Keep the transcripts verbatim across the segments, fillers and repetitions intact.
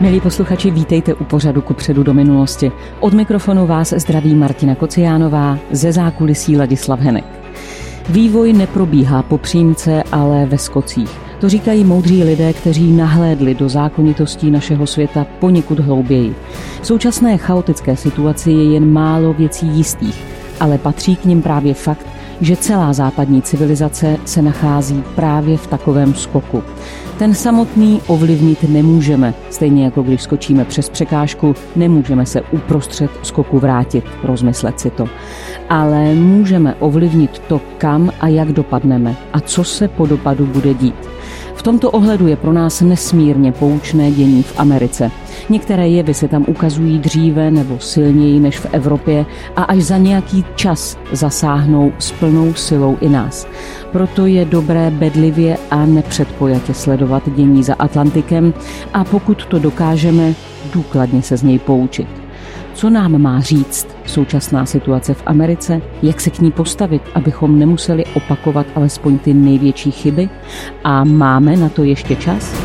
Milí posluchači, vítejte u pořadu Kupředu do minulosti. Od mikrofonu vás zdraví Martina Kociánová, ze zákulisí Ladislav Henek. Vývoj neprobíhá po přímce, ale ve skocích. To říkají moudří lidé, kteří nahlédli do zákonitostí našeho světa poněkud hlouběji. V současné chaotické situaci je jen málo věcí jistých, ale patří k nim právě fakt, že celá západní civilizace se nachází právě v takovém skoku. Ten samotný ovlivnit nemůžeme, stejně jako když skočíme přes překážku, nemůžeme se uprostřed skoku vrátit, rozmyslet si to. Ale můžeme ovlivnit to, kam a jak dopadneme a co se po dopadu bude dít. V tomto ohledu je pro nás nesmírně poučné dění v Americe. Některé jevy se tam ukazují dříve nebo silněji než v Evropě a až za nějaký čas zasáhnou s plnou silou i nás. Proto je dobré bedlivě a nepředpojatě sledovat dění za Atlantikem a pokud to dokážeme, důkladně se z něj poučit. Co nám má říct současná situace v Americe, jak se k ní postavit, abychom nemuseli opakovat alespoň ty největší chyby? A máme na to ještě čas?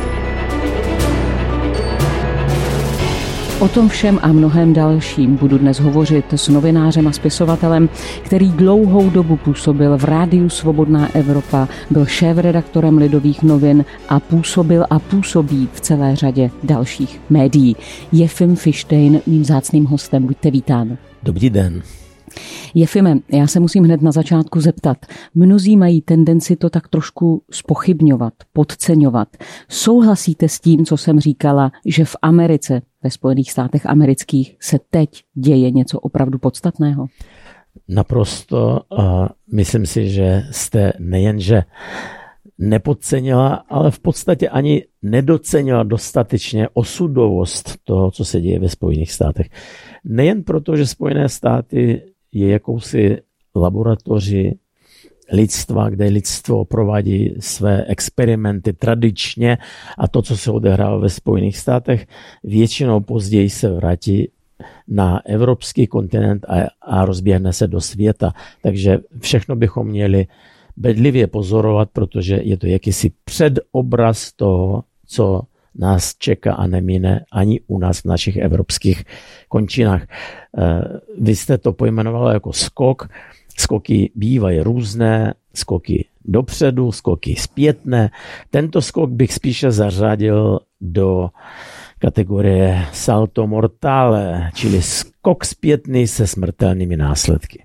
O tom všem a mnohem dalším budu dnes hovořit s novinářem a spisovatelem, který dlouhou dobu působil v Rádiu Svobodná Evropa, byl šéfredaktorem Lidových novin a působil a působí v celé řadě dalších médií. Jefim Fištejn, mým vzácným hostem, buďte vítán. Dobrý den. Jefime, já se musím hned na začátku zeptat. Mnozí mají tendenci to tak trošku zpochybňovat, podceňovat. Souhlasíte s tím, co jsem říkala, že v Americe, ve Spojených státech amerických, se teď děje něco opravdu podstatného? Naprosto. A myslím si, že jste nejenže nepodcenila, ale v podstatě ani nedocenila dostatečně osudovost toho, co se děje ve Spojených státech. Nejen proto, že Spojené státy je jakousi laboratoři lidstva, kde lidstvo provádí své experimenty tradičně a to, co se odehrává ve Spojených státech, většinou později se vrátí na evropský kontinent a, a rozběhne se do světa. Takže všechno bychom měli bedlivě pozorovat, protože je to jakýsi předobraz toho, co nás čeká a nemine ani u nás v našich evropských končinách. Vy jste to pojmenovala jako skok. Skoky bývají různé, skoky dopředu, skoky zpětné. Tento skok bych spíše zařadil do kategorie salto mortale, čili skok zpětný se smrtelnými následky.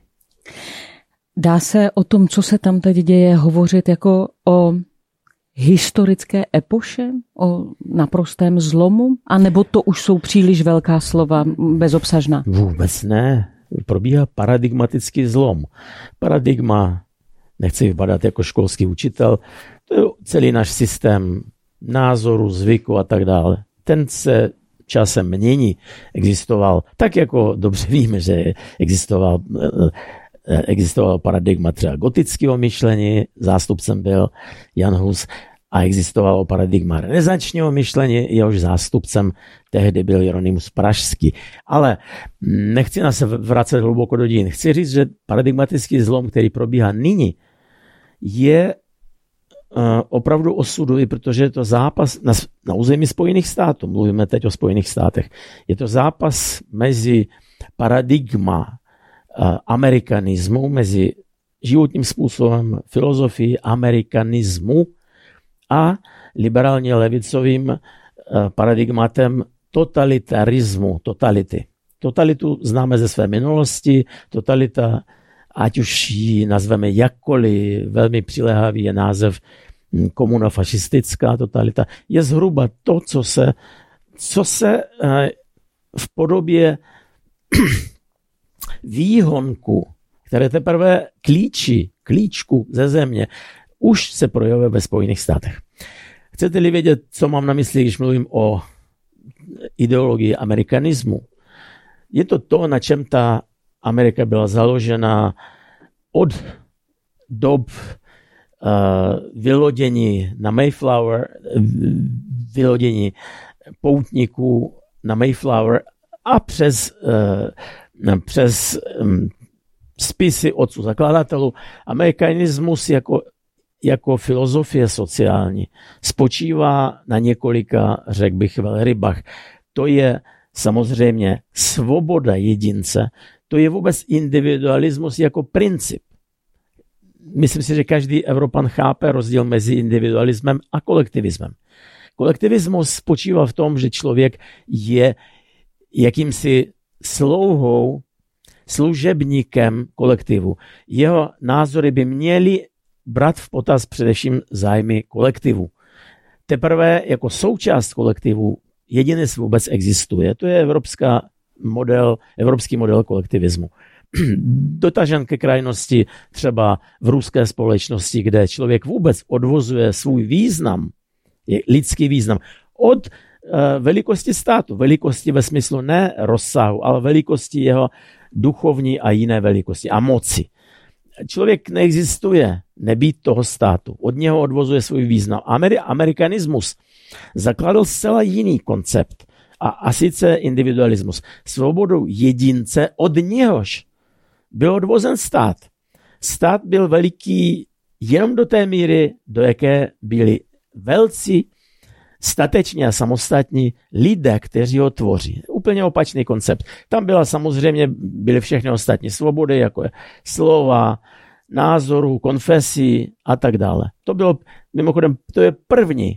Dá se o tom, co se tam teď děje, hovořit jako o historické epoše, o naprostém zlomu? A nebo to už jsou příliš velká slova, bezobsažná? Vůbec ne. Probíhá paradigmatický zlom. Paradigma, nechci vypadat jako školský učitel, to je celý náš systém názoru, zvyku a tak dále. Ten se časem mění. Existoval, tak jako dobře víme, že existoval Existovalo paradigma třeba gotického myšlení, zástupcem byl Jan Hus, a existovalo paradigma renesančního myšlení, jehož zástupcem tehdy byl Jeronymus Pražský. Ale nechci nás vracet hluboko do dějin. Chci říct, že paradigmatický zlom, který probíhá nyní, je opravdu osudový, protože je to zápas na, na území Spojených států. Mluvíme teď o Spojených státech. Je to zápas mezi paradigma amerikanismu, mezi životním způsobem, filozofií amerikanismu a liberálně levicovým paradigmatem totalitarismu, totality. Totalitu známe ze své minulosti, totalita, ať už ji nazveme jakkoliv, velmi přiléhavý je název komunofašistická totalita, je zhruba to, co se, co se v podobě výhonku, které teprve klíčí, klíčku ze země, už se projevuje ve Spojených státech. Chcete-li vědět, co mám na mysli, když mluvím o ideologii amerikanismu? Je to to, na čem ta Amerika byla založena od dob uh, vylodění na Mayflower, vylodění poutníků na Mayflower a přes, uh, přes um, spisy otců zakladatelů. Amerikanismus jako jako filozofie sociální spočívá na několika, řekl bych, velrybách. To je samozřejmě svoboda jedince, to je vůbec individualismus jako princip. Myslím si, že každý Evropan chápe rozdíl mezi individualismem a kolektivismem. Kolektivismus spočívá v tom, že člověk je jakýmsi slouhou, služebníkem kolektivu. Jeho názory by měly brát v potaz především zájmy kolektivu. Teprve jako součást kolektivu jedinec vůbec existuje. To je evropská model, evropský model kolektivismu. Dotažen ke krajnosti třeba v ruské společnosti, kde člověk vůbec odvozuje svůj význam, lidský význam, od uh, velikosti státu. Velikosti ve smyslu ne rozsahu, ale velikosti jeho duchovní a jiné velikosti a moci. Člověk neexistuje nebýt toho státu. Od něho odvozuje svůj význam. Ameri- amerikanismus zakladl zcela jiný koncept. A, a sice individualismus. Svobodou jedince, od něhož byl odvozen stát. Stát byl veliký jenom do té míry, do jaké byli velcí, stateční a samostatní lidé, kteří ho tvoří. Úplně opačný koncept. Tam byla samozřejmě, byly všechny ostatní svobody, jako je slova, názoru, konfesí a tak dále. To bylo, mimochodem, to je první,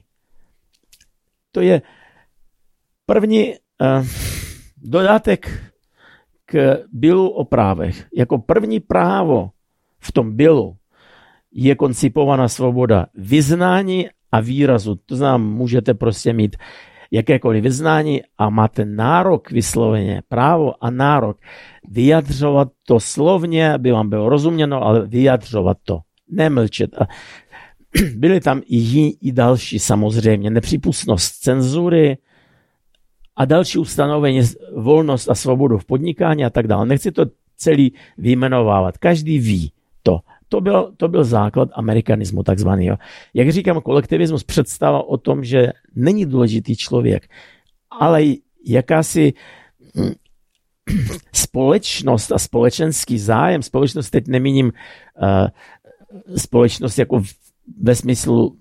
to je první uh, dodatek k bilu o právech. Jako první právo v tom bilu je koncipovaná svoboda vyznání a výrazu. To znamená, můžete prostě mít jakékoliv vyznání a máte nárok vysloveně, právo a nárok vyjadřovat to slovně, aby vám bylo rozuměno, ale vyjadřovat to, nemlčet. A byly tam i jiní, i další samozřejmě, nepřípustnost cenzury a další ustanovení, volnost a svobodu v podnikání a tak dále. Nechci to celý vyjmenovávat, každý ví to. To byl, to byl základ amerikanismu takzvaného. Jak říkám, kolektivismus představa o tom, že není důležitý člověk, ale jakási společnost a společenský zájem, společnost teď nemíním uh, společnost jako v, ve smyslu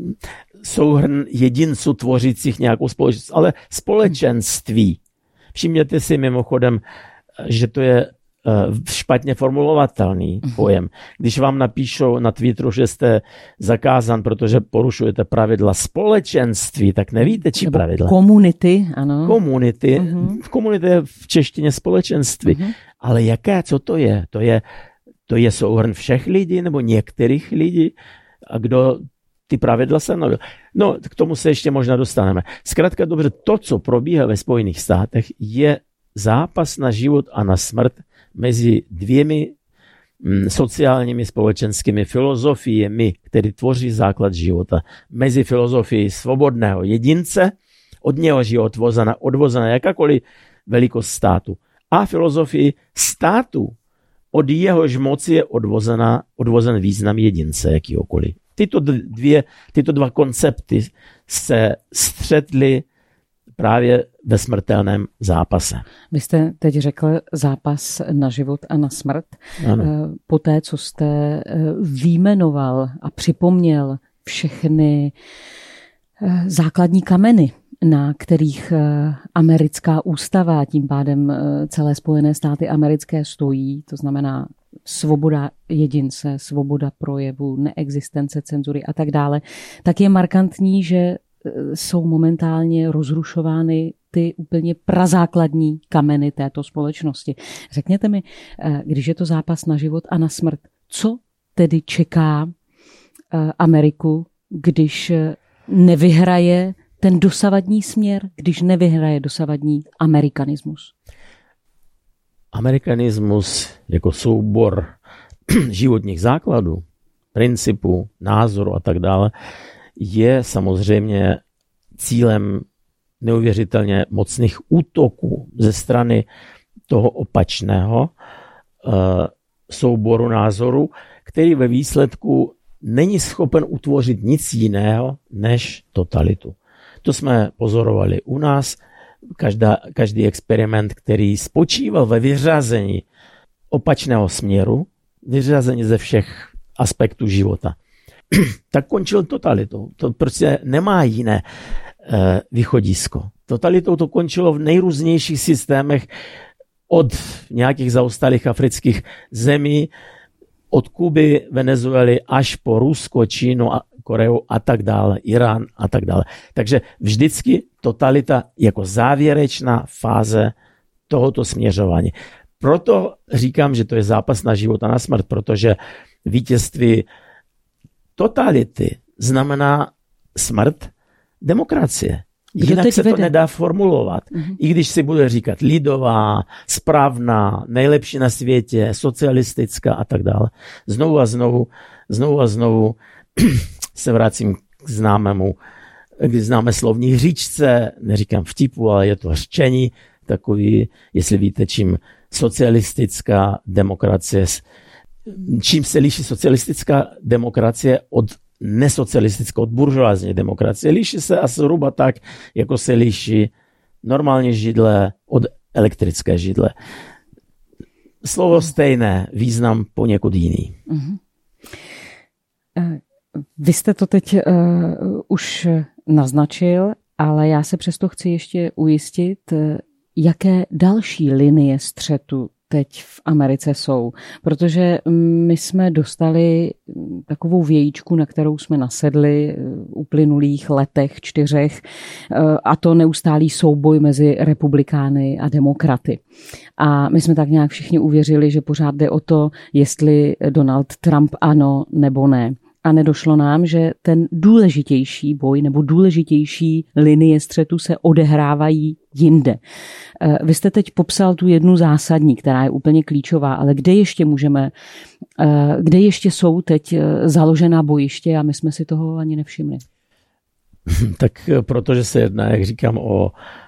souhrn jedinců tvořících nějakou společnost, ale společenství. Všimněte si mimochodem, že to je špatně formulovatelný pojem. Když vám napíšou na Twitteru, že jste zakázán, protože porušujete pravidla společenství, tak nevíte, či pravidla. Komunity, ano. Komunity. Uh-huh. Komunity je v češtině společenství. Uh-huh. Ale jaké, co to je? To je, to je souhrn všech lidí nebo některých lidí? A kdo ty pravidla stanovil? No, k tomu se ještě možná dostaneme. Zkrátka dobře, to, co probíhá ve Spojených státech, je zápas na život a na smrt mezi dvěmi sociálními společenskými filozofiemi, které tvoří základ života. Mezi filozofií svobodného jedince, od něhož je odvozena, odvozena jakákoliv velikost státu, a filozofii státu, od jehož moci je odvozena, odvozen význam jedince jakýkoliv. Tyto, dvě, tyto dva koncepty se střetly právě ve smrtelném zápase. Vy jste teď řekl zápas na život a na smrt. Ano. Poté, co jste vyjmenoval a připomněl všechny základní kameny, na kterých americká ústava, tím pádem celé Spojené státy americké stojí, to znamená svoboda jedince, svoboda projevu, neexistence cenzury a tak dále, tak je markantní, že jsou momentálně rozrušovány ty úplně prazákladní kameny této společnosti. Řekněte mi, když je to zápas na život a na smrt, co tedy čeká Ameriku, když nevyhraje ten dosavadní směr, když nevyhraje dosavadní amerikanismus? Amerikanismus jako soubor životních základů, principů, názoru a tak dále, je samozřejmě cílem neuvěřitelně mocných útoků ze strany toho opačného uh, souboru názorů, který ve výsledku není schopen utvořit nic jiného než totalitu. To jsme pozorovali u nás. Každá, každý experiment, který spočíval ve vyřazení opačného směru, vyřazení ze všech aspektů života. tak končil totalitou. To prostě nemá jiné eh, východisko. Totalitou to končilo v nejrůznějších systémech od nějakých zaostalých afrických zemí, od Kuby, Venezuely až po Rusko, Čínu, a Koreu a tak dále, Irán a tak dále. Takže vždycky totalita jako závěrečná fáze tohoto směřování. Proto říkám, že to je zápas na život a na smrt, protože vítězství totality znamená smrt demokracie. Jinak se to nedá formulovat. Mm-hmm. I když si bude říkat lidová, správná, nejlepší na světě, socialistická a tak dále. Znovu a znovu, znovu a znovu se vracím k známému, k známé slovní hříčce, neříkám vtipu, ale je to hřčení, takový, jestli víte, čím socialistická demokracie, čím se liší socialistická demokracie od nesocialistická, od buržoázní demokracie. Liší se asi zhruba tak, jako se liší normální židle od elektrické židle. Slovo stejné, význam poněkud jiný. Uh-huh. Vy jste to teď uh, už naznačil, ale já se přesto chci ještě ujistit, jaké další linie střetu teď v Americe jsou, protože my jsme dostali takovou vějíčku, na kterou jsme nasedli v uplynulých letech, čtyřech, a to neustálý souboj mezi republikány a demokraty. A my jsme tak nějak všichni uvěřili, že pořád jde o to, jestli Donald Trump ano nebo ne. A nedošlo nám, že ten důležitější boj nebo důležitější linie střetu se odehrávají jinde. Vy jste teď popsal tu jednu zásadní, která je úplně klíčová, ale kde ještě můžeme, kde ještě jsou teď založená bojiště a my jsme si toho ani nevšimli? Tak protože se jedná, jak říkám, o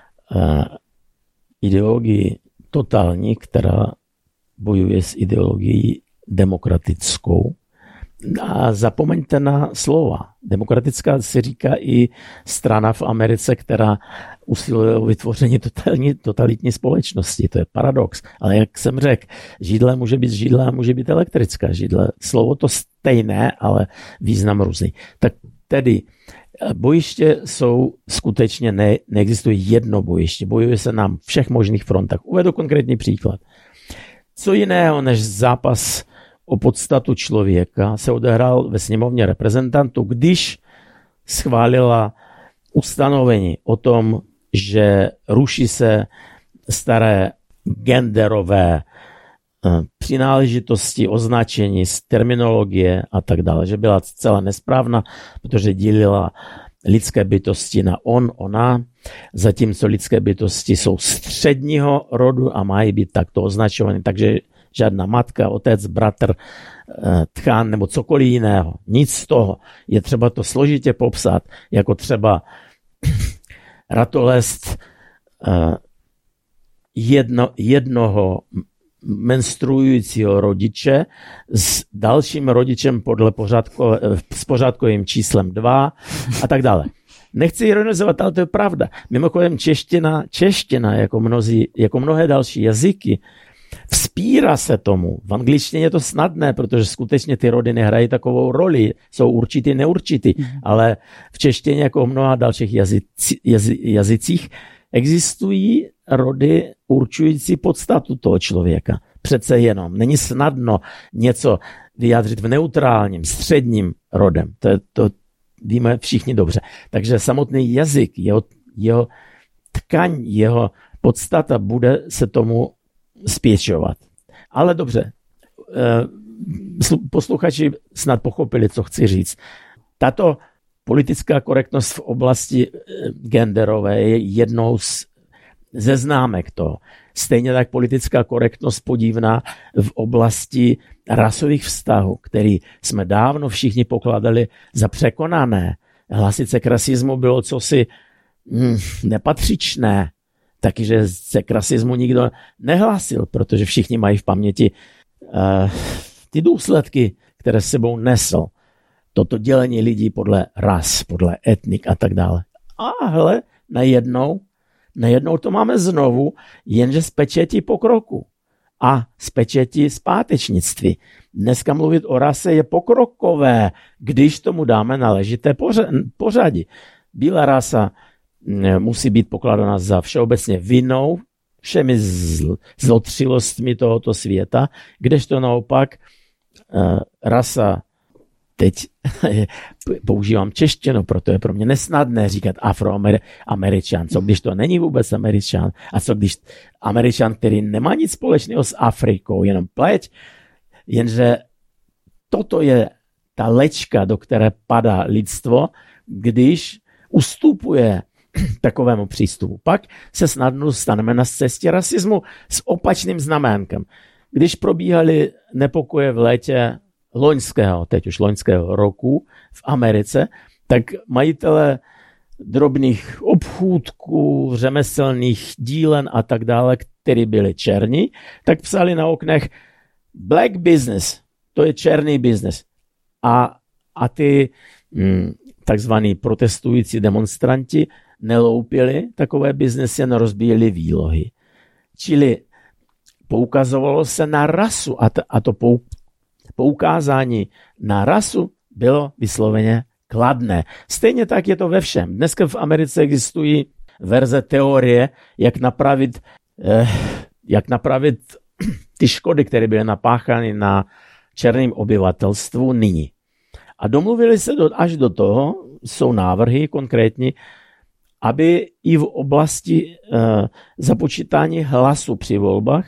ideologii totální, která bojuje s ideologií demokratickou. A zapomeňte na slova. Demokratická se říká i strana v Americe, která usiluje o vytvoření totální, totalitní společnosti. To je paradox. Ale jak jsem řekl, židle může být židle a může být elektrická židle. Slovo to stejné, ale význam různý. Tak tedy bojiště jsou skutečně, ne, neexistuje jedno bojiště. Bojuje se na všech možných frontách. Uvedu konkrétní příklad. Co jiného než zápas o podstatu člověka se odehrál ve sněmovně reprezentantů, když schválila ustanovení o tom, že ruší se staré genderové přináležitosti, označení, terminologie a tak dále, že byla zcela nesprávná, protože dělila lidské bytosti na on, ona, zatímco lidské bytosti jsou středního rodu a mají být takto označované, takže žádná matka, otec, bratr, tchán nebo cokoliv jiného. Nic z toho. Je třeba to složitě popsat, jako třeba ratolest jedno, jednoho menstruujícího rodiče s dalším rodičem podle pořádko, s pořádkovým číslem dva a tak dále. Nechci ironizovat, ale to je pravda. Mimochodem čeština, čeština jako, mnozí, jako mnohé další jazyky, vzpírá se tomu. V angličtině je to snadné, protože skutečně ty rody nehrají takovou roli. Jsou určitý, neurčitý. Mm. Ale v češtině, jako v mnoha dalších jazyci, jazy, jazycích, existují rody určující podstatu toho člověka. Přece jenom. Není snadno něco vyjádřit v neutrálním, středním rodem. To, je, to víme všichni dobře. Takže samotný jazyk, jeho, jeho tkaň, jeho podstata bude se tomu spěčovat. Ale dobře, posluchači snad pochopili, co chci říct. Tato politická korektnost v oblasti genderové je jednou z, ze známek toho. Stejně tak politická korektnost podivná v oblasti rasových vztahů, který jsme dávno všichni pokládali za překonané. Hlásit se k rasismu bylo cosi hm, nepatřičné. Takže se k rasismu nikdo nehlásil, protože všichni mají v paměti uh, ty důsledky, které s sebou nesl. Toto dělení lidí podle ras, podle etnik a tak dále. A hele, najednou, najednou to máme znovu, jenže z pečetí pokroku. a z pečeti zpátečnictví. Dneska mluvit o rase je pokrokové, když tomu dáme náležité pořadí. Bílá rasa musí být pokladána za všeobecně vinnou všemi zl- zlotřilostmi tohoto světa, kdežto naopak uh, rasa, teď používám češtinu, proto je pro mě nesnadné říkat afroameričan, co když to není vůbec Američan, a co když Američan, který nemá nic společného s Afrikou, jenom pleť, jenže toto je ta lečka, do které padá lidstvo, když ustupuje takovému přístupu. Pak se snadno staneme na cestě rasismu s opačným znamenkem. Když probíhaly nepokoje v létě loňského, teď už loňského roku v Americe, tak majitele drobných obchůdků, řemeslných dílen a tak dále, který byli černí, tak psali na oknech black business, to je černý business. A, a ty hm, takzvaní protestující demonstranti neloupili takové biznesy, jen rozbíjeli výlohy. Čili poukazovalo se na rasu a, t- a to pou- poukázání na rasu bylo vysloveně kladné. Stejně tak je to ve všem. Dneska v Americe existují verze teorie, jak napravit, eh, jak napravit ty škody, které byly napáchány na černém obyvatelstvu nyní. A domluvili se do, až do toho, jsou návrhy konkrétní, aby i v oblasti eh, započítání hlasu při volbách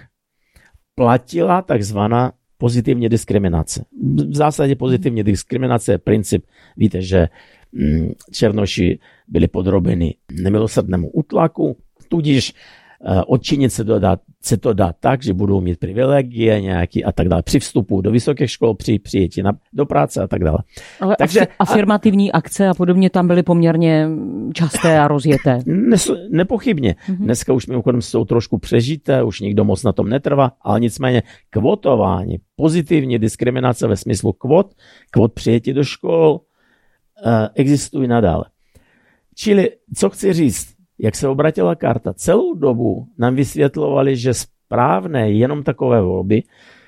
platila takzvaná pozitivní diskriminace. V zásadě pozitivní diskriminace je princip, víte, že hm, černoši byli podrobeni nemilosrdnému útlaku, tudíž uh, odčinit se to, dá, se to dá tak, že budou mít privilegie nějaký a tak dále při vstupu do vysokých škol, při přijetí na, do práce a tak dále. Ale Takže afirmativní a, akce a podobně tam byly poměrně časté a rozjeté. Ne, nepochybně. Mm-hmm. Dneska už mimochodem jsou trošku přežité, už nikdo moc na tom netrvá, ale nicméně kvotování, pozitivní diskriminace ve smyslu kvot, kvot přijetí do škol uh, existují nadále. Čili, co chci říct, jak se obratila karta, celou dobu nám vysvětlovali, že správné je jenom takové volby,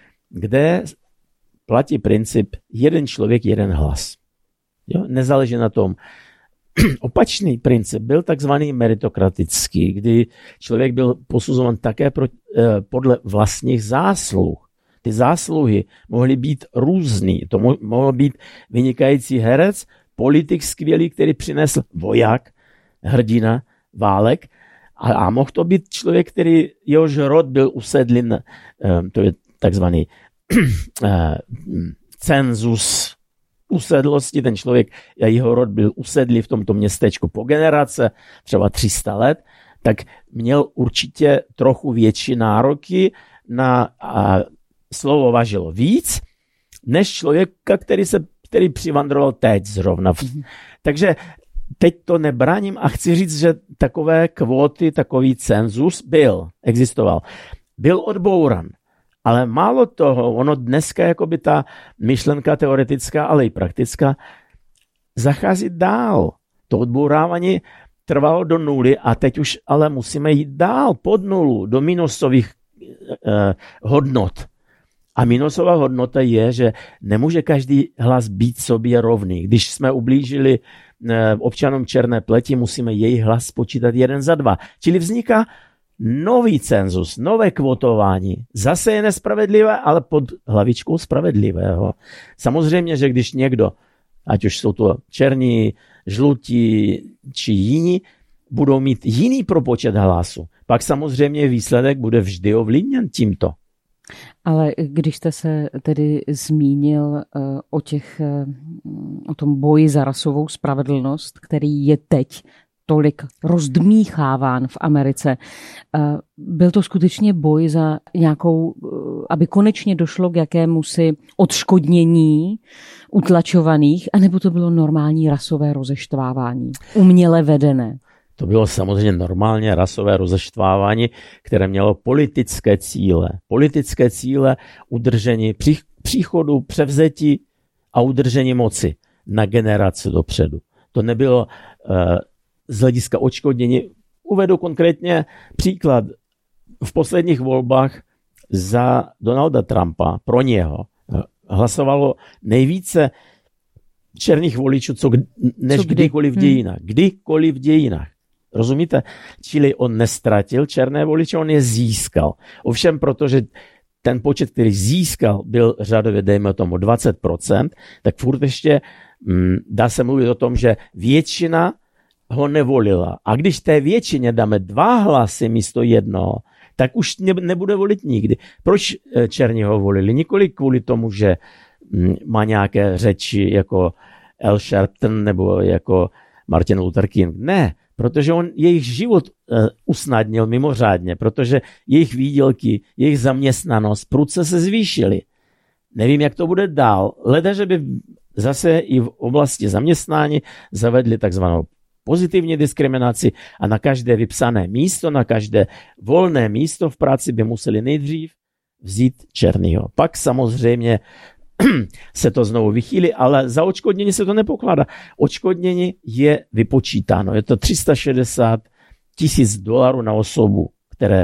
kde platí princip jeden člověk, jeden hlas. Jo? Nezáleží na tom. Opačný princip byl takzvaný meritokratický, kdy člověk byl posuzovan také pro, eh, podle vlastních zásluh. Ty zásluhy mohly být různý. To mo- mohl být vynikající herec, politik skvělý, který přinesl voják, hrdina, válek, a, a mohl to být člověk, který jehož rod byl usedlin, um, to je takzvaný uh, cenzus usedlosti, ten člověk, jeho rod byl usedlý v tomto městečku po generace, třeba tři sta let, tak měl určitě trochu větší nároky na uh, slovo važilo víc, než člověka, který se který přivandroval teď zrovna. Mm-hmm. Takže teď to nebraním a chci říct, že takové kvóty, takový cenzus byl, existoval. Byl odbouran, ale málo toho, ono dneska jakoby ta myšlenka teoretická, ale i praktická, zachází dál. To odbourávání trvalo do nuly a teď už ale musíme jít dál, pod nulu, do minusových eh, hodnot. A minusová hodnota je, že nemůže každý hlas být sobě rovný. Když jsme ublížili občanům černé pleti, musíme jejich hlas spočítat jeden za dva. Čili vzniká nový cenzus, nové kvotování. Zase je nespravedlivé, ale pod hlavičkou spravedlivého. Samozřejmě, že když někdo, ať už jsou to černí, žlutí či jiní, budou mít jiný propočet hlasu, pak samozřejmě výsledek bude vždy ovlivněn tímto. Ale když jste se tedy zmínil uh, o, těch, uh, o tom boji za rasovou spravedlnost, který je teď tolik rozdmícháván v Americe, uh, byl to skutečně boj za nějakou, uh, aby konečně došlo k jakémusi odškodnění utlačovaných, anebo to bylo normální rasové rozeštvávání, uměle vedené? To bylo samozřejmě normálně rasové rozeštvávání, které mělo politické cíle. Politické cíle udržení příchodu, převzetí a udržení moci na generaci dopředu. To nebylo uh, z hlediska odškodnění. Uvedu konkrétně příklad. V posledních volbách za Donalda Trumpa, pro něho, hlasovalo nejvíce černých voličů, co, než co kdy? kdykoliv v dějinách. Hmm. Kdykoliv v dějinách. Rozumíte? Čili on nestratil černé voliče, on je získal. Ovšem, protože ten počet, který získal, byl řadově, dejme tomu, dvacet procent, tak furt ještě mm, dá se mluvit o tom, že většina ho nevolila. A když té většině dáme dva hlasy místo jednoho, tak už ne, nebude volit nikdy. Proč černí ho volili? Nikoli kvůli tomu, že mm, má nějaké řeči jako Al Sharpton nebo jako Martin Luther King. Ne, protože on jejich život uh, usnadnil mimořádně, protože jejich výdělky, jejich zaměstnanost prudce se zvýšily. Nevím, jak to bude dál. Leda, že by zase i v oblasti zaměstnání zavedli takzvanou pozitivní diskriminaci a na každé vypsané místo, na každé volné místo v práci by museli nejdřív vzít černýho. Pak samozřejmě se to znovu vychýlí, ale za odškodnění se to nepokládá. Odškodnění je vypočítáno. Je to tři sta šedesát tisíc dolarů na osobu, které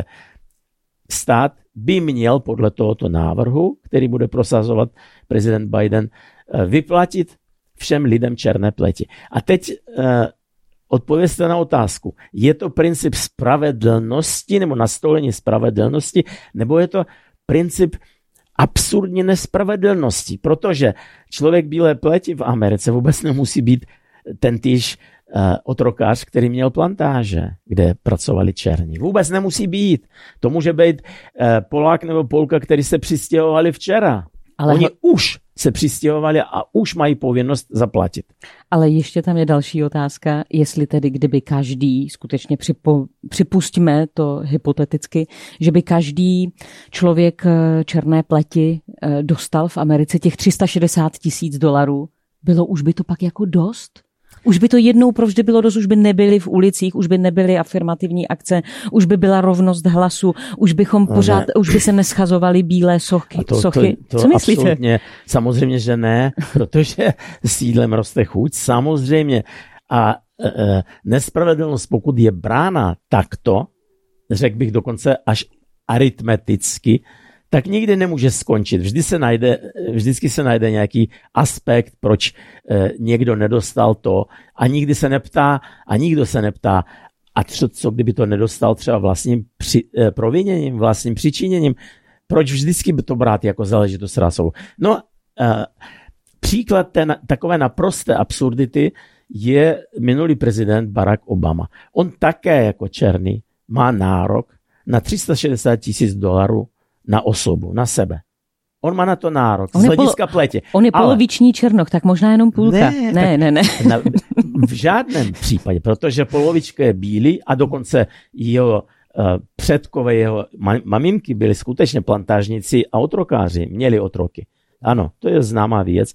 stát by měl podle tohoto návrhu, který bude prosazovat prezident Biden, vyplatit všem lidem černé pleti. A teď eh, odpovězte na otázku. Je to princip spravedlnosti nebo nastolení spravedlnosti, nebo je to princip absurdní nespravedlnosti, protože člověk bílé pleti v Americe vůbec nemusí být ten týž uh, otrokář, který měl plantáže, kde pracovali černí. Vůbec nemusí být. To může být uh, Polák nebo Polka, který se přistěhovali včera. Ale Oni ho... už se přistěhovali a už mají povinnost zaplatit. Ale ještě tam je další otázka, jestli tedy kdyby každý, skutečně připo, připustíme to hypoteticky, že by každý člověk černé pleti dostal v Americe těch tři sta šedesát tisíc dolarů, bylo už by to pak jako dost? Už by to jednou provždy bylo dost, už by nebyly v ulicích, už by nebyly afirmativní akce, už by byla rovnost hlasu, už bychom pořád, ne. už by se neschazovaly bílé sochy. To, sochy. To, to Co myslíte? Absolutně, samozřejmě, že ne, protože s jídlem roste chuť, samozřejmě. A e, nespravedlnost, pokud je brána takto, řekl bych dokonce až aritmeticky, tak nikdy nemůže skončit. Vždy se najde, vždycky se najde nějaký aspekt, proč eh, někdo nedostal to a nikdy se neptá a nikdo se neptá, a co, co kdyby to nedostal třeba vlastním při, eh, proviněním, vlastním přičiněním, proč vždycky by to brát jako záležitost rasovou. No, eh, příklad té, takové naprosté absurdity je minulý prezident Barack Obama. On také jako černý má nárok na tři sta šedesát tisíc dolarů na osobu, na sebe. On má na to nárok, z hlediska pleti. On je ale poloviční černoch, tak možná jenom půlka. Ne, ne, ne. ne. Na, v žádném případě, protože polovička je bílý a dokonce jeho uh, předkové, jeho maminky byly skutečně plantážníci a otrokáři, měli otroky. Ano, to je známá věc.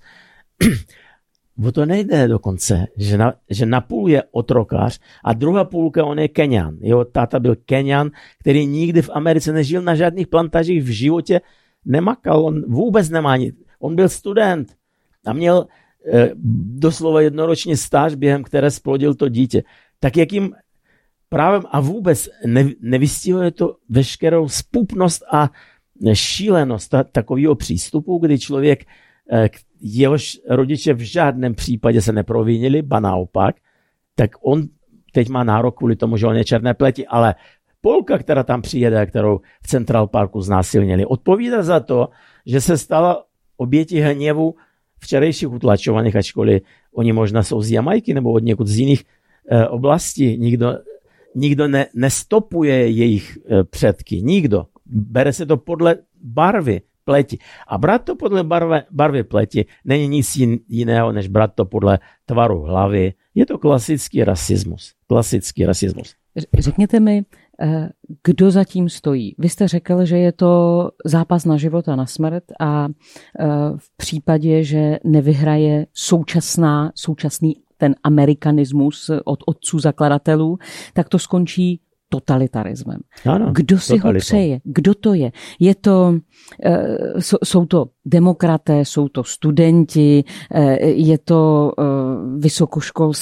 O to nejde dokonce, že na, že na půl je otrokář a druhá půlka on je Keňan. Jeho táta byl Keňan, který nikdy v Americe nežil, na žádných plantážích v životě nemakal, on vůbec nemá nic. On byl student a měl eh, doslova jednoroční stáž, během které splodil to dítě. Tak jakým právem a vůbec ne, nevystihuje to veškerou spupnost a šílenost takového přístupu, kdy člověk, eh, jehož rodiče v žádném případě se neprovinili, ba naopak, tak on teď má nárok kvůli tomu, že on je černé pleti, ale Polka, která tam přijede, kterou v Central Parku znásilnili, odpovídá za to, že se stala obětí hněvu včerejších utlačovaných, ačkoliv oni možná jsou z Jamajky nebo od někud z jiných e, oblastí. Nikdo, nikdo ne, nestopuje jejich e, předky. Nikdo. Bere se to podle barvy pleti. A brát to podle barvy, barvy pleti není nic jiného, než brát to podle tvaru hlavy. Je to klasický rasismus. Klasický rasismus. Řekněte mi, kdo za tím stojí? Vy jste řekl, že je to zápas na život a na smrt a v případě, že nevyhraje současná, současný ten amerikanismus od otců zakladatelů, tak to skončí totalitarismem. Ano, kdo si totalitou. Ho přeje? Kdo to je? Je to, jsou to demokraté, jsou to studenti, je to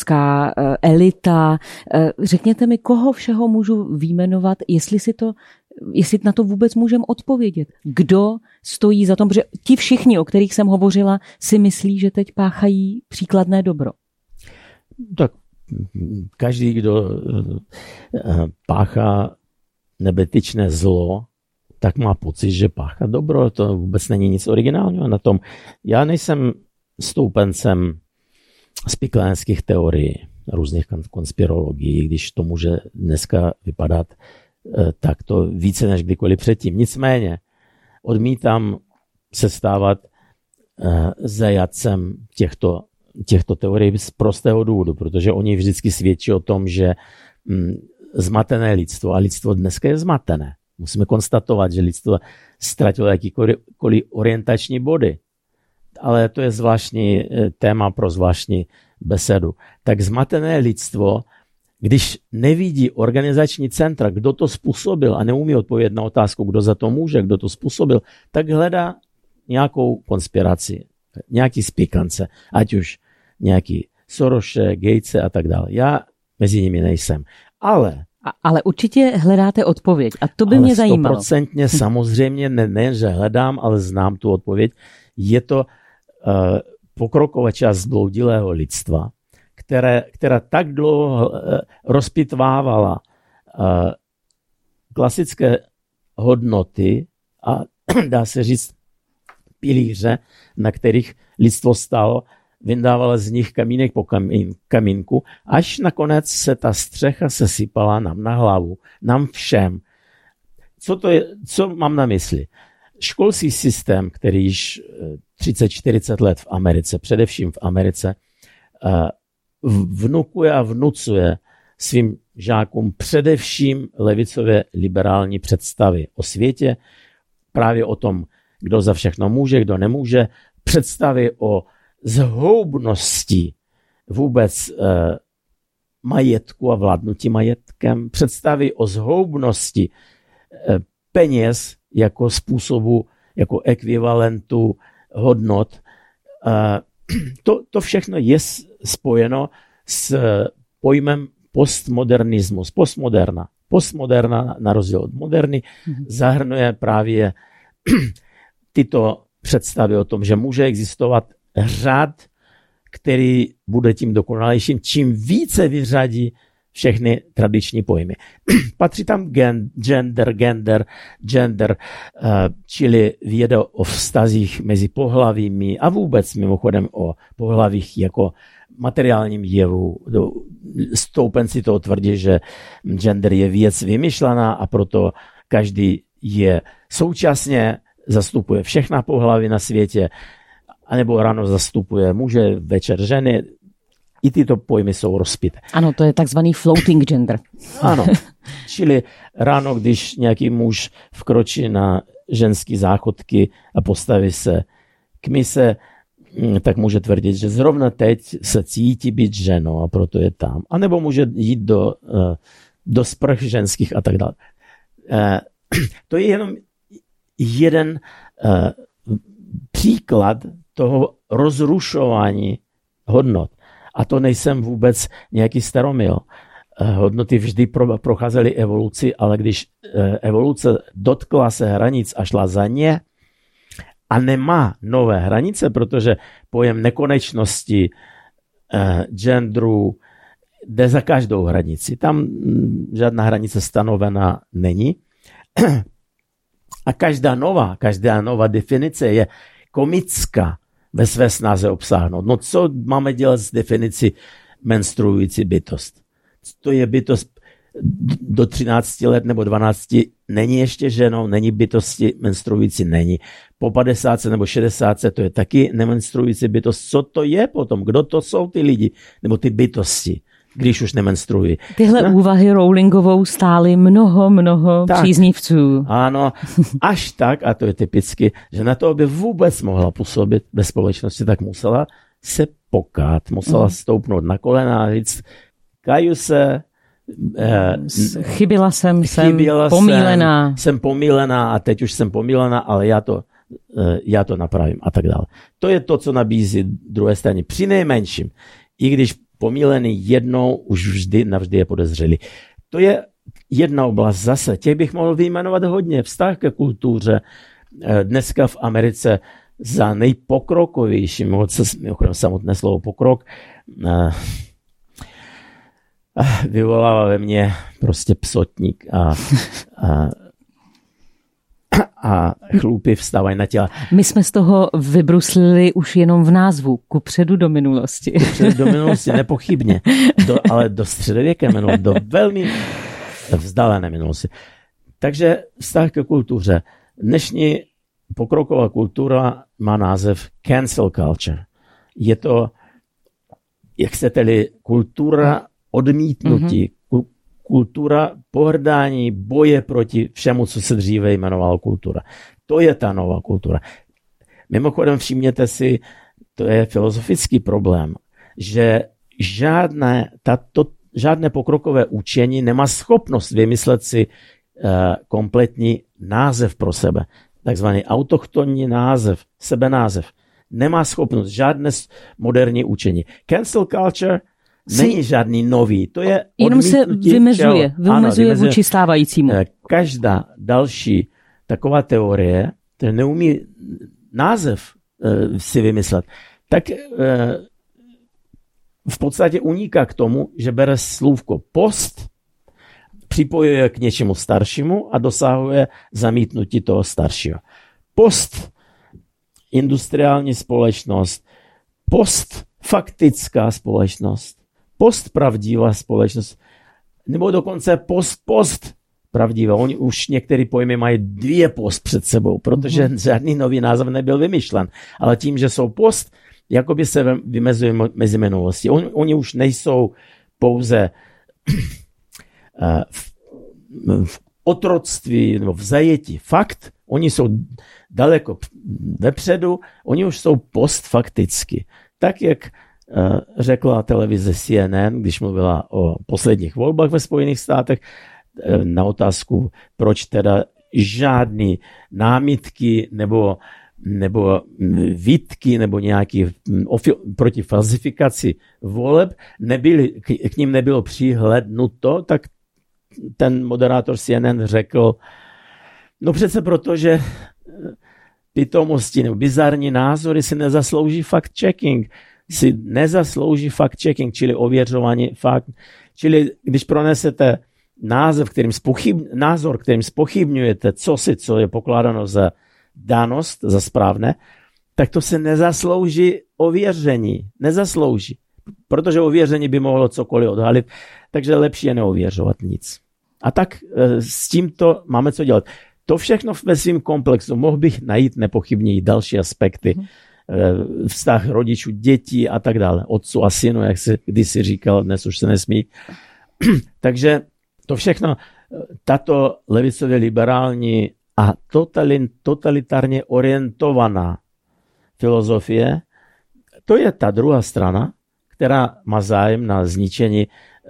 vysokoškolská elita. Řekněte mi, koho všeho můžu vyjmenovat, jestli si to jestli na to vůbec můžeme odpovědět. Kdo stojí za tom, protože ti všichni, o kterých jsem hovořila, si myslí, že teď páchají příkladné dobro. Tak každý, kdo páchá nebetyčné zlo, tak má pocit, že páchá dobro. To vůbec není nic originálního na tom. Já nejsem stoupencem spiklenských teorií, různých konspirologií, když to může dneska vypadat tak to více než kdykoliv předtím. Nicméně odmítám se stávat zajatcem těchto, těchto teorií z prostého důvodu, protože oni vždycky svědčí o tom, že zmatené lidstvo, a lidstvo dneska je zmatené. Musíme konstatovat, že lidstvo ztratilo jakýkoliv orientační body. Ale to je zvláštní téma pro zvláštní besedu. Tak zmatené lidstvo, když nevidí organizační centra, kdo to způsobil a neumí odpovědět na otázku, kdo za to může, kdo to způsobil, tak hledá nějakou konspiraci, nějaký spikance, ať už nějaký Soroše, Gatese a tak dále. Já mezi nimi nejsem. Ale A, ale určitě hledáte odpověď a to by ale mě zajímalo. stoprocentně samozřejmě ne, ne, že hledám, ale znám tu odpověď. Je to uh, pokroková část zbloudilého lidstva, které, která tak dlouho uh, rozpitvávala uh, klasické hodnoty a dá se říct pilíře, na kterých lidstvo stálo, vyndávala z nich kamínek po kamín, kamínku, až nakonec se ta střecha sesypala nám na hlavu, nám všem. Co to je, co mám na mysli? Školský systém, který již třicet čtyřicet let v Americe, především v Americe, vnukuje a vnucuje svým žákům především levicové liberální představy o světě, právě o tom, kdo za všechno může, kdo nemůže, představy o zhoubnosti vůbec eh, majetku a vládnutí majetkem, představy o zhoubnosti eh, peněz jako způsobu, jako ekvivalentu hodnot. Eh, to, to všechno je spojeno s pojmem postmodernismus, postmoderna. Postmoderna, na rozdíl od moderny, mm-hmm. zahrnuje právě tyto představy o tom, že může existovat řád, který bude tím dokonalejším, čím více vyřadí všechny tradiční pojmy. Patří tam gen, gender, gender, gender, uh, čili věda o vztazích mezi pohlavími a vůbec mimochodem o pohlavích jako materiálním jevu. Stoupenci toho tvrdí, že gender je věc vymyšlená a proto každý je současně zastupuje všechna pohlaví na světě, anebo ráno zastupuje muže, večer ženy. I tyto pojmy jsou rozpité. Ano, to je takzvaný floating gender. Ano, čili ráno, když nějaký muž vkročí na ženský záchodky a postaví se k mise, tak může tvrdit, že zrovna teď se cítí být ženou a proto je tam. A nebo může jít do, do sprch ženských a tak dále. To je jenom jeden příklad toho rozrušování hodnot. A to nejsem vůbec nějaký staromil. Hodnoty vždy procházely evoluci, ale když evoluce dotkla se hranic a šla za ně a nemá nové hranice, protože pojem nekonečnosti, genderu jde za každou hranici. Tam žádná hranice stanovená není. A každá nová, každá nová definice je komická ve své snaze obsáhnout. No co máme dělat s definicí menstruující bytost? To je bytost do třinácti let nebo dvanácti, není ještě ženou, není bytosti menstruující, není. Po padesátce nebo šedesátce to je taky nemenstruující bytost. Co to je potom? Kdo to jsou ty lidi? Nebo ty bytosti, když už nemenstruují? Tyhle no? úvahy Rowlingovou stály mnoho, mnoho tak, příznivců. Ano, až tak, a to je typicky, že na to, aby vůbec mohla působit ve společnosti, tak musela se pokát, musela mm. stoupnout na kolena a říct, kaju se, eh, chybila jsem, chybila jsem pomílená. Jsem, jsem pomílená a teď už jsem pomílená, ale já to, eh, já to napravím a tak dále. To je to, co nabízí druhé straně. Při nejmenším, i když pomílený jednou, už vždy navždy je podezřelý. To je jedna oblast zase, těch bych mohl vyjmenovat hodně, vztah ke kultuře. Dneska v Americe za nejpokrokovější, mimochodem samotné slovo pokrok, vyvolává ve mně prostě psotník a, a, a chlupy vstávají na těla. My jsme z toho vybruslili už jenom v názvu, kupředu do minulosti. Kupředu do minulosti, nepochybně, do, ale do středověké minulosti, do velmi vzdálené minulosti. Takže vztah ke kultuře. Dnešní pokroková kultura má název cancel culture. Je to, jak chcete-li, kultura odmítnutí, mm-hmm. kultura pohrdání, boje proti všemu, co se dříve jmenovalo kultura. To je ta nová kultura. Mimochodem všimněte si, to je filozofický problém, že žádné, tato, žádné pokrokové učení nemá schopnost vymyslet si uh, kompletní název pro sebe. Takzvaný autochtonní název, sebenázev. Nemá schopnost žádné moderní učení. Cancel culture není žádný nový, to je jenom se vymezuje, vymezuje vůči stávajícímu. Každá další taková teorie, která neumí název uh, si vymyslet, tak uh, v podstatě uniká k tomu, že bere slůvko post, připojuje k něčemu staršímu a dosahuje zamítnutí toho staršího. Post industriální společnost, post faktická společnost, post pravdivá společnost, nebo dokonce post post pravdivá. Oni už některé pojmy mají dvě post před sebou, protože žádný nový název nebyl vymyšlen. Ale tím, že jsou post, jakoby se vymezují mezi minulosti. Oni, oni už nejsou pouze v, v otroctví nebo v zajetí. Fakt, oni jsou daleko vepředu, oni už jsou postfakticky. Tak, jak uh, řekla televize C N N, když mluvila o posledních volbách ve Spojených státech, uh, na otázku, proč teda žádný námitky nebo, nebo výtky nebo nějaký ofi- proti falzifikaci voleb nebyly, k, k ním nebylo přihlédnuto, tak ten moderátor C N N řekl, no přece proto, že pitomosti nebo bizarní názory si nezaslouží fact-checking, si nezaslouží fact-checking, čili ověřování fakt. Čili když pronesete název, kterým spochybň, názor, kterým spochybňujete cosi, co je pokládáno za danost, za správné, tak to se nezaslouží ověření. Nezaslouží. Protože ověření by mohlo cokoliv odhalit, takže lepší je neověřovat nic. A tak s tímto máme co dělat. To všechno ve svým komplexu. Mohl bych najít nepochybně i další aspekty. Vztah rodičů, dětí a tak dále. Otců a synu, jak se kdysi říkal, dnes už se nesmí. Takže to všechno, tato levicově liberální a totalitárně orientovaná filozofie, to je ta druhá strana, která má zájem na zničení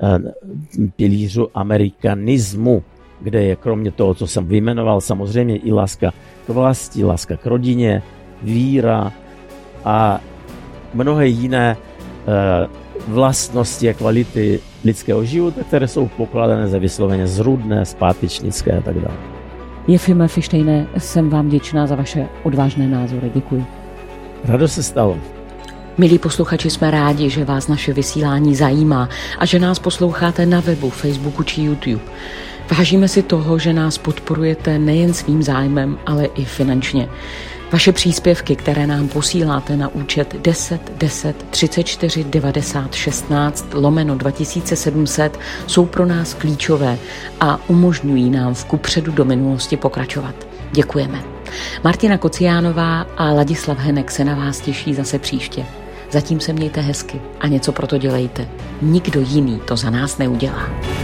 pilířu amerikanismu, kde je kromě toho, co jsem vyjmenoval, samozřejmě i láska k vlasti, láska k rodině, víra a mnohé jiné vlastnosti a kvality lidského života, které jsou pokládané za vysloveně zrůdné, zpátečnické a tak dále. Jefime Fištejne, jsem vám vděčná za vaše odvážné názory. Děkuji. Radost se stalo. Milí posluchači, jsme rádi, že vás naše vysílání zajímá a že nás posloucháte na webu, Facebooku či YouTube. Vážíme si toho, že nás podporujete nejen svým zájmem, ale i finančně. Vaše příspěvky, které nám posíláte na účet deset deset třicet čtyři devadesát šestnáct lomeno dva tisíce sedm set, jsou pro nás klíčové a umožňují nám v kupředu do minulosti pokračovat. Děkujeme. Martina Kociánová a Ladislav Henek se na vás těší zase příště. Zatím se mějte hezky a něco pro to dělejte. Nikdo jiný to za nás neudělá.